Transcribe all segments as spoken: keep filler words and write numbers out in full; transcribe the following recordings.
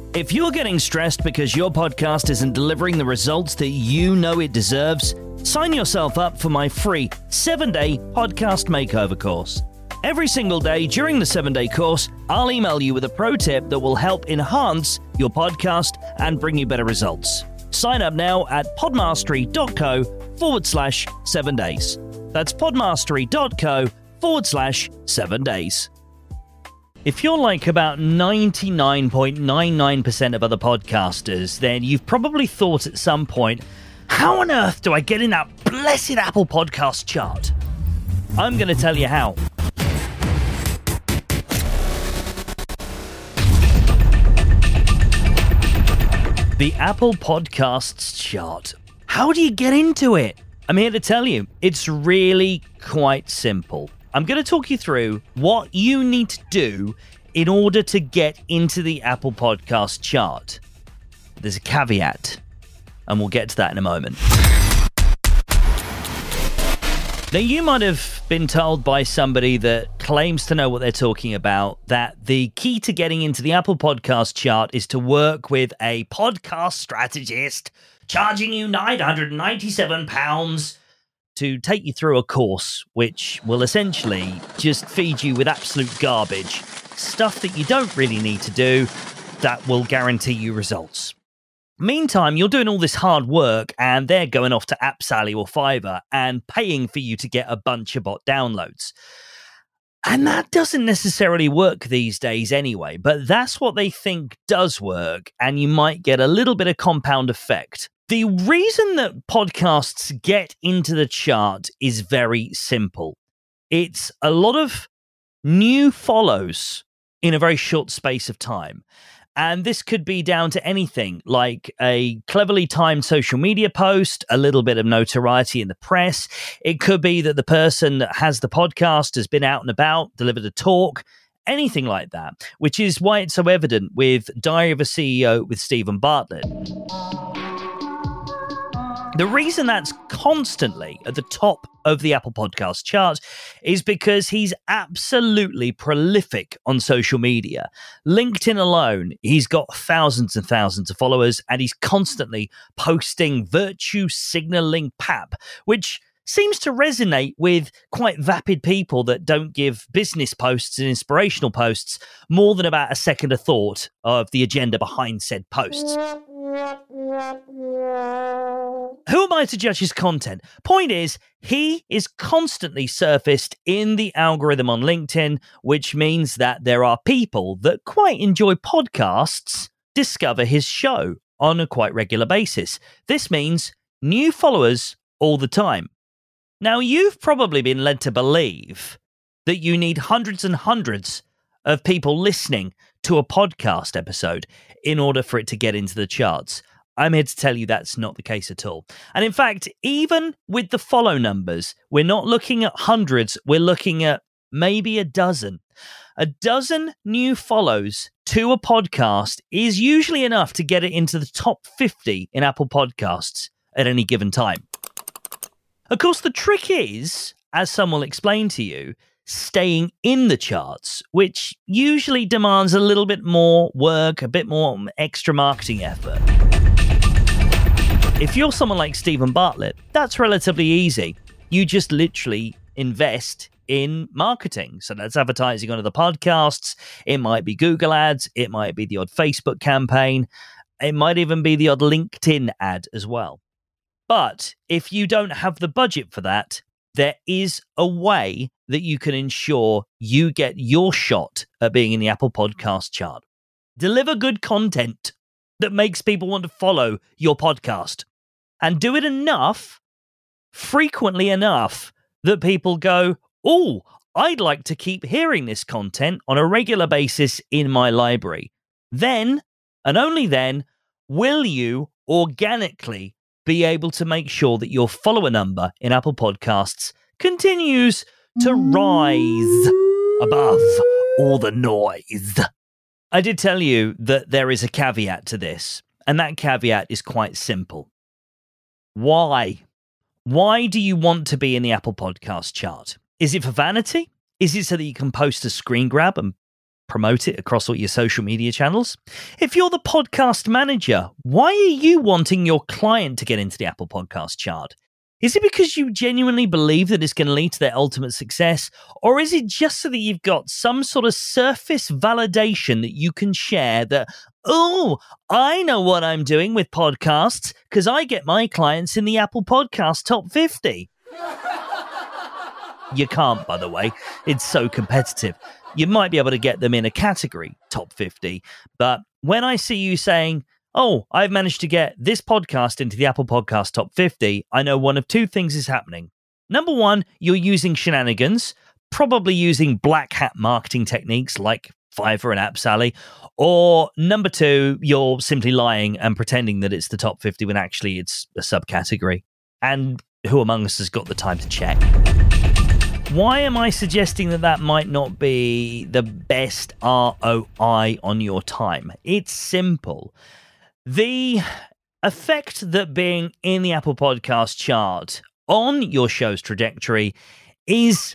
If you're getting stressed because your podcast isn't delivering the results that you know it deserves, sign yourself up for my free seven-day podcast makeover course. Every single day during the seven-day course, I'll email you with a pro tip that will help enhance your podcast and bring you better results. Sign up now at podmastery.co forward slash seven days. That's podmastery.co forward slash seven days. If you're like about ninety-nine point nine nine percent of other podcasters, then you've probably thought at some point, how on earth do I get in that blessed Apple Podcast chart? I'm going to tell you how. The Apple Podcasts chart. How do you get into it? I'm here to tell you, it's really quite simple. I'm going to talk you through what you need to do in order to get into the Apple Podcast chart. There's a caveat, and we'll get to that in a moment. Now, you might have been told by somebody that claims to know what they're talking about that the key to getting into the Apple Podcast chart is to work with a podcast strategist charging you nine hundred ninety-seven pounds to take you through a course which will essentially just feed you with absolute garbage, stuff that you don't really need to do that will guarantee you results. Meantime, you're doing all this hard work and they're going off to AppSally or Fiverr and paying for you to get a bunch of bot downloads. And that doesn't necessarily work these days anyway, but that's what they think does work, and you might get a little bit of compound effect. The reason that podcasts get into the chart is very simple. It's a lot of new follows in a very short space of time. And this could be down to anything like a cleverly timed social media post, a little bit of notoriety in the press. It could be that the person that has the podcast has been out and about, delivered a talk, anything like that, which is why it's so evident with Diary of a C E O with Stephen Bartlett. The reason that's constantly at the top of the Apple Podcast chart is because he's absolutely prolific on social media. LinkedIn alone, he's got thousands and thousands of followers, and he's constantly posting virtue signaling pap, which seems to resonate with quite vapid people that don't give business posts and inspirational posts more than about a second of thought of the agenda behind said posts. Who am I to judge his content? Point is, he is constantly surfaced in the algorithm on LinkedIn, which means that there are people that quite enjoy podcasts discover his show on a quite regular basis. This means new followers all the time. Now, you've probably been led to believe that you need hundreds and hundreds of people listening to a podcast episode in order for it to get into the charts. I'm here to tell you that's not the case at all. And in fact, even with the follow numbers, we're not looking at hundreds, we're looking at maybe a dozen. A dozen new follows to a podcast is usually enough to get it into the top fifty in Apple Podcasts at any given time. Of course, the trick is, as some will explain to you, staying in the charts, which usually demands a little bit more work, a bit more extra marketing effort. If you're someone like Stephen Bartlett, that's relatively easy. You just literally invest in marketing. So that's advertising on other podcasts. It might be Google ads. It might be the odd Facebook campaign. It might even be the odd LinkedIn ad as well. But if you don't have the budget for that, there is a way that you can ensure you get your shot at being in the Apple Podcast chart. Deliver good content that makes people want to follow your podcast. And do it enough, frequently enough, that people go, oh, I'd like to keep hearing this content on a regular basis in my library. Then, and only then, will you organically be able to make sure that your follower number in Apple Podcasts continues to rise above all the noise. I did tell you that there is a caveat to this, and that caveat is quite simple. Why? Why do you want to be in the Apple Podcast chart? Is it for vanity? Is it so that you can post a screen grab and promote it across all your social media channels? If you're the podcast manager, why are you wanting your client to get into the Apple Podcast chart? Is it because you genuinely believe that it's going to lead to their ultimate success? Or is it just so that you've got some sort of surface validation that you can share that, oh, I know what I'm doing with podcasts because I get my clients in the Apple Podcast Top fifty? You can't, by the way. It's so competitive. You might be able to get them in a category, Top fifty. But when I see you saying, oh, I've managed to get this podcast into the Apple Podcast Top fifty, I know one of two things is happening. Number one, you're using shenanigans, probably using black hat marketing techniques like Fiverr and AppSally. Or number two, you're simply lying and pretending that it's the top fifty when actually it's a subcategory. And who among us has got the time to check? Why am I suggesting that that might not be the best R O I on your time? It's simple. The effect that being in the Apple Podcast chart on your show's trajectory is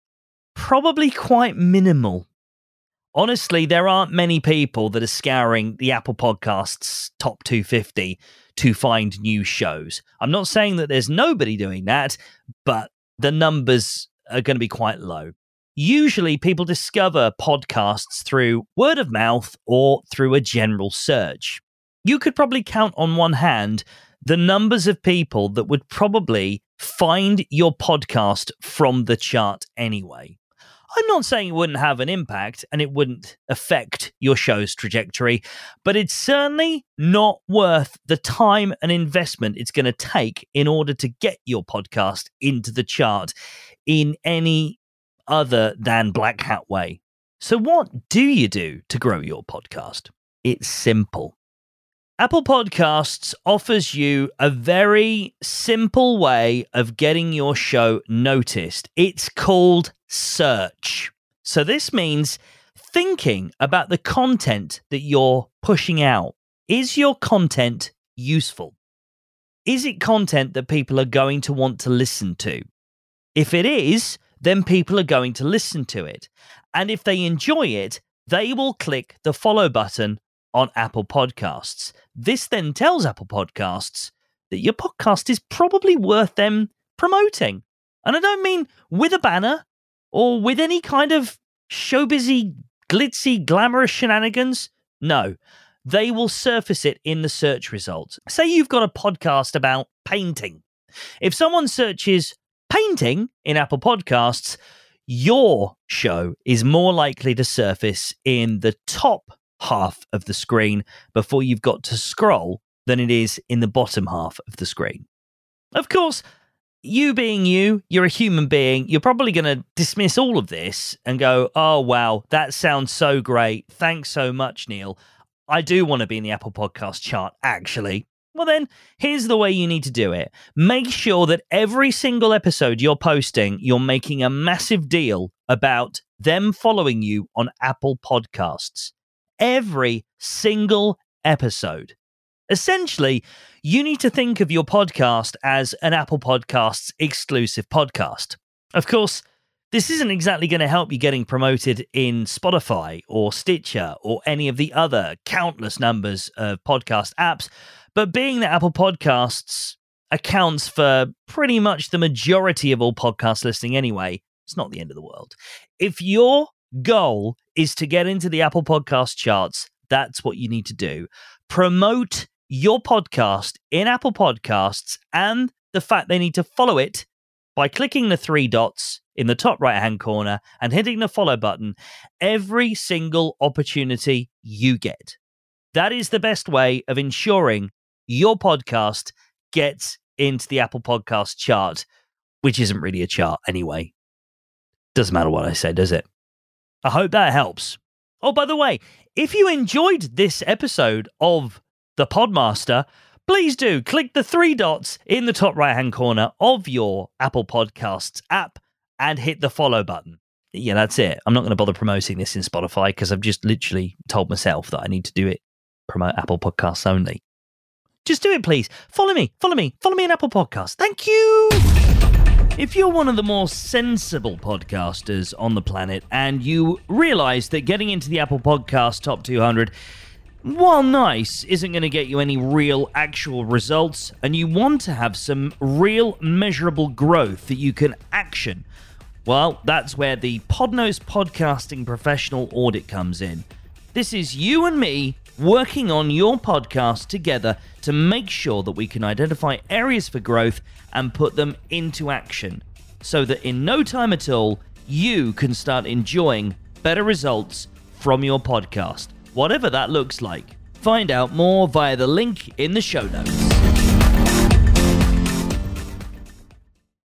probably quite minimal. Honestly, there aren't many people that are scouring the Apple Podcasts top two fifty to find new shows. I'm not saying that there's nobody doing that, but the numbers are going to be quite low. Usually people discover podcasts through word of mouth or through a general search. You could probably count on one hand the numbers of people that would probably find your podcast from the chart anyway. I'm not saying it wouldn't have an impact and it wouldn't affect your show's trajectory, but it's certainly not worth the time and investment it's going to take in order to get your podcast into the chart in any other than black hat way. So what do you do to grow your podcast? It's simple. Apple Podcasts offers you a very simple way of getting your show noticed. It's called search. So this means thinking about the content that you're pushing out. Is your content useful? Is it content that people are going to want to listen to? If it is, then people are going to listen to it. And if they enjoy it, they will click the follow button on Apple Podcasts. This then tells Apple Podcasts that your podcast is probably worth them promoting. And I don't mean with a banner or with any kind of showbizy, glitzy, glamorous shenanigans. No, they will surface it in the search results. Say you've got a podcast about painting. If someone searches painting in Apple Podcasts, your show is more likely to surface in the top half of the screen before you've got to scroll than it is in the bottom half of the screen. Of course, you being you, you're a human being, you're probably going to dismiss all of this and go, oh, wow, that sounds so great. Thanks so much, Neil. I do want to be in the Apple Podcast chart, actually. Well, then, here's the way you need to do it. Make sure that every single episode you're posting, you're making a massive deal about them following you on Apple Podcasts. Every single episode. Essentially, you need to think of your podcast as an Apple Podcasts exclusive podcast. Of course, this isn't exactly going to help you getting promoted in Spotify or Stitcher or any of the other countless numbers of podcast apps, but being that Apple Podcasts accounts for pretty much the majority of all podcast listening anyway, it's not the end of the world. If your goal is to get into the Apple Podcast charts, that's what you need to do. Promote your podcast in Apple Podcasts and the fact they need to follow it by clicking the three dots in the top right-hand corner and hitting the follow button every single opportunity you get. That is the best way of ensuring your podcast gets into the Apple Podcast chart, which isn't really a chart anyway. Doesn't matter what I say, does it? I hope that helps. Oh, by the way, if you enjoyed this episode of The Podmaster, please do click the three dots in the top right-hand corner of your Apple Podcasts app and hit the follow button. Yeah, that's it. I'm not going to bother promoting this in Spotify because I've just literally told myself that I need to do it, promote Apple Podcasts only. Just do it, please. Follow me, follow me, follow me on Apple Podcasts. Thank you. If you're one of the more sensible podcasters on the planet and you realize that getting into the Apple Podcast Top two hundred, while nice, isn't going to get you any real actual results, and you want to have some real measurable growth that you can action, well, that's where the Podnose Podcasting Professional Audit comes in. This is you and me working on your podcast together to make sure that we can identify areas for growth and put them into action, so that in no time at all, you can start enjoying better results from your podcast, whatever that looks like. Find out more via the link in the show notes.